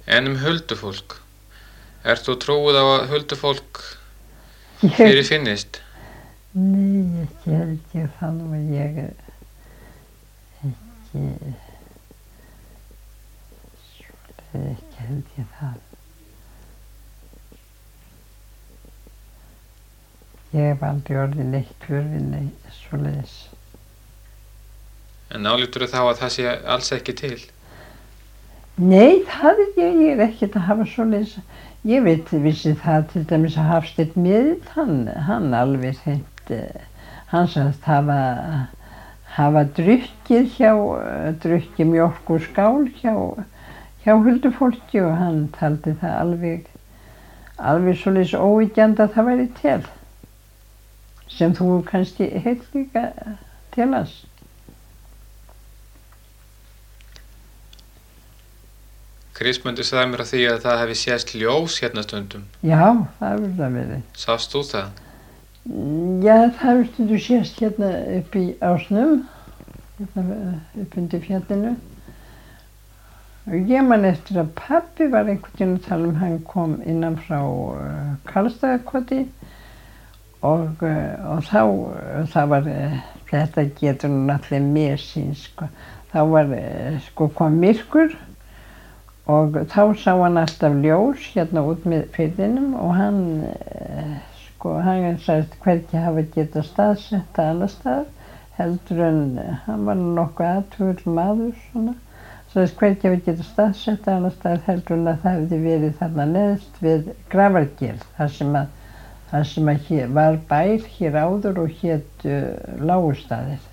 En huldufólk, ert þú trúið á að huldufólk fyrirfinnist? Nei, ekki held ég það nú að ég ekki held ég það. Ég hef aldrei orðið neitt fyrir svoleiðis. En álíturðu þá að það sé alls ekki til? Nei, það er ég ekkert að hafa svoleiðis. Ég vissi það til dæmis að Hafsteinn Miðill, hann alveg hreint, hann sagðist hafa drukkið mjólk úr skál hjá huldufólki og hann taldi það alveg svoleiðis óyggjandi að það væri til. Sem þú kannski heyrt líka til hans. Kristmundur sagði mér að því að það hefði sést ljós hérna stundum. Já, það hefur það verið. Sást þú það? Já, það hefur stundum sést hérna upp í Ásnum, hérna upp undir fjallinu. Og ég man eftir að pabbi var einhvern veginn að tala hann kom innan frá Karlsstaðakoti og það var, þetta getur nú náttúrulega með sín, sko. Þá var, kom myrkur og þá sá hann alltaf ljós hérna út með firðinum og hann sagðist hvergi hafa getað staðsetta annars staðar heldur en hann var nokkuð athugull maður svona. Sagðist hvergi hafa getað staðsetta annars staðar heldur en að það hefði verið þarna neðst við Grafargil þar sem hér var bær hér áður og hét Lágustaðir.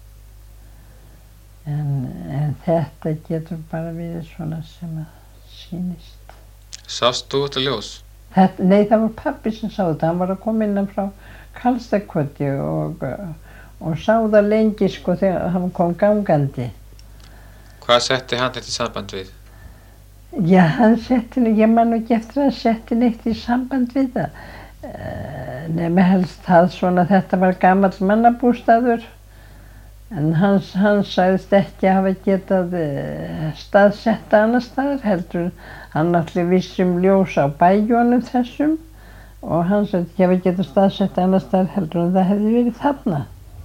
En þetta getur bara verið svona sem að sýnist. Sást þú þetta ljós? Nei, það var pabbi sem sá þetta. Hann var að koma innan frá Karlsstaðakoti og sá það lengi sko þegar hann kom gangandi. Hvað setti hann þetta í samband við? Já, ég man ekki eftir að hann setti neitt í samband við það. Nema helst það svona þetta var gamall mannabústaður. En hann sagðist ekki að hafa getað staðsetta annars staðar heldur hann allir vissi ljós á bæjunum þessum og hann sagði ekki að hafa getað staðsetta annars staðar heldur en það hefði verið þarna.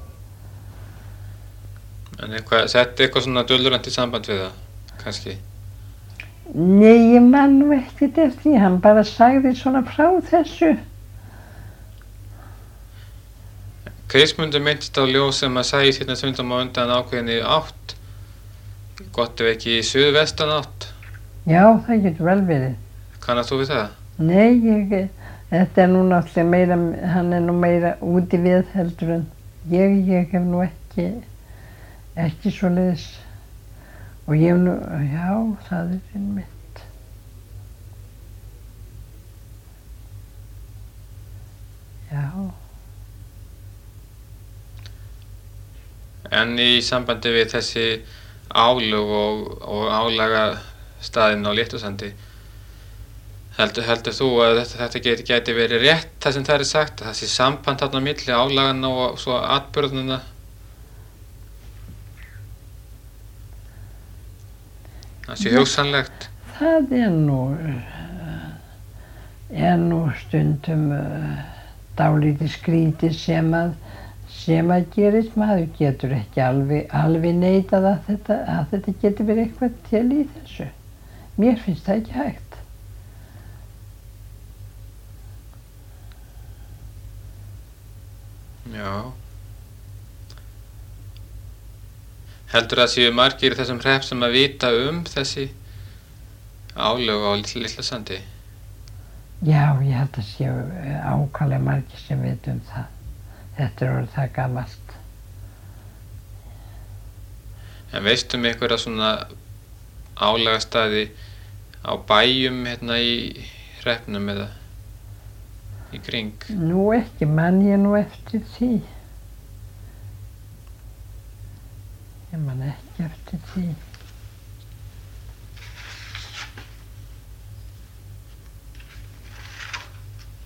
En setti eitthvað svona duldurant í samband við það, kannski? Nei, ég man nú ekkert eftir því, hann bara sagði svona frá þessu. Kristmundur minntist á ljós sem að sæist hérna stundum á undan ákveðinni átt, gott ef ekki í suðvestan átt. Já, það getur vel verið. Kannast þú við það? Nei, þetta er nú náttúrulega meira, hann er nú meira úti við heldur en ég hef nú ekki svoleiðis. Og ég hef nú, já, það er einmitt. Já. En í sambandi við þessi álög og álagastaðinn á Litlusandi, heldur þú að þetta gæti verið rétt það sem það er sagt, að það sé samband þarna á milli álaganna og svo atburðanna? Það sé hugsanlegt? Það er nú stundum dálítið skrítið sem að gerist, maður getur ekki alveg neitað að þetta getur verið eitthvað til í þessu. Mér finnst það ekki hægt. Já. Heldur það séu margir í þessum hrepp sem að vita þessi álög á Litlasandi? Já, ég held að séu ákaflega margir sem vita það. Þetta er orðið það gamalt. En veistu einhverja svona álagastaði á bæjum hérna í hreppnum eða í kring? Nú ekki, man ég nú eftir því. Ég man ekki eftir því.